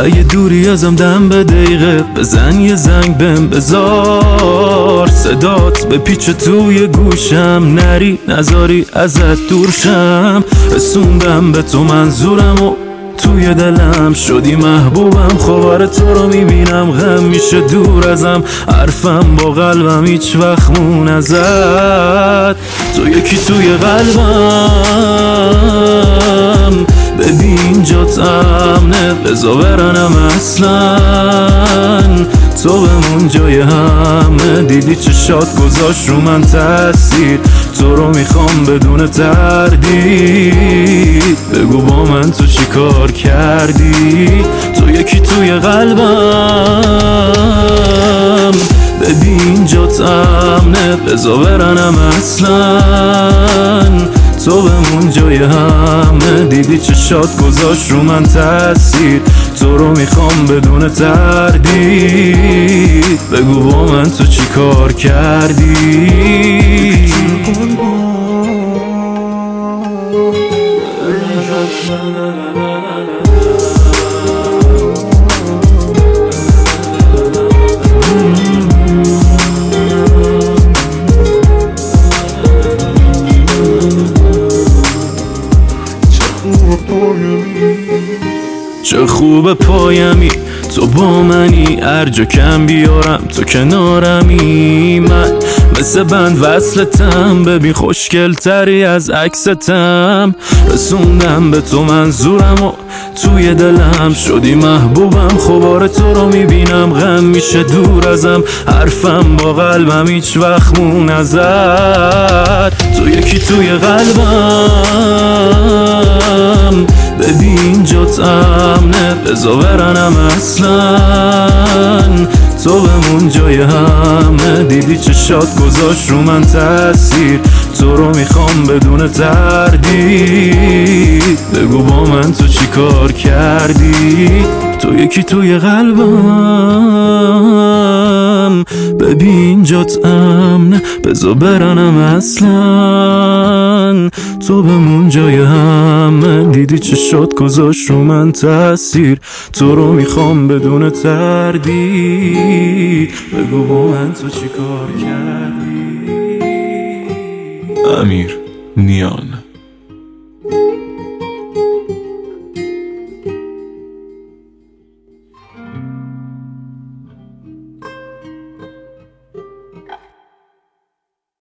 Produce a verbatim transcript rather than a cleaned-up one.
اگه دوری ازم دم به دقیقه بزن یه زنگ بهم بذار، صدات به پیچ توی گوشم، نری نذاری ازت دورشم. رسوندم به تو منظورم و توی دلم شدی محبوبم، خوار تو رو میبینم غم میشه دور ازم، حرفم با قلبم هیچ وقت مون ازت. تو یکی توی قلبم، ببین جات امنه بزا برنم اصلا، تو بمون جای همه. دیدی چشات گذاشت رو من تاثیر، تو رو میخوام بدون تردید، بگو با من تو چی کار کردی. تو یکی توی قلبم، ببین جات امنه بزا برنم اصلا، تو بمون جای همه. دیدی چشات گذاشت رو من تاثیر، تو رو میخوام بدون تردید، بگو با من تو چی کار کردی. چه خوب پایمی تو با منی، هر جا کم بیارم تو کنارمی. من مثل بند وصلتم، ببین خوشگل تری از عکستم. رسوندم به تو منظورم و توی دلم شدی محبوبم، خوار تو رو میبینم غم میشه دور ازم، حرفم با قلبم هیچ وقت مون ازت. تو یکی توی قلبم، ببین جات امنه بزا برنم اصلا، تو بمون جای همه. دیدی چشات گذاشت رو من تاثیر، تو رو میخوام بدون تردید، بگو با من تو چی کار کردی. تو یکی توی قلبم، ببین جات امنه بزا برنم اصلا، تو بمون جای همه. دیدی چشات گذاشت رو من تاثیر، تو رو میخوام بدون تردید، بگو با من تو چی کار کردی. امیر نیان.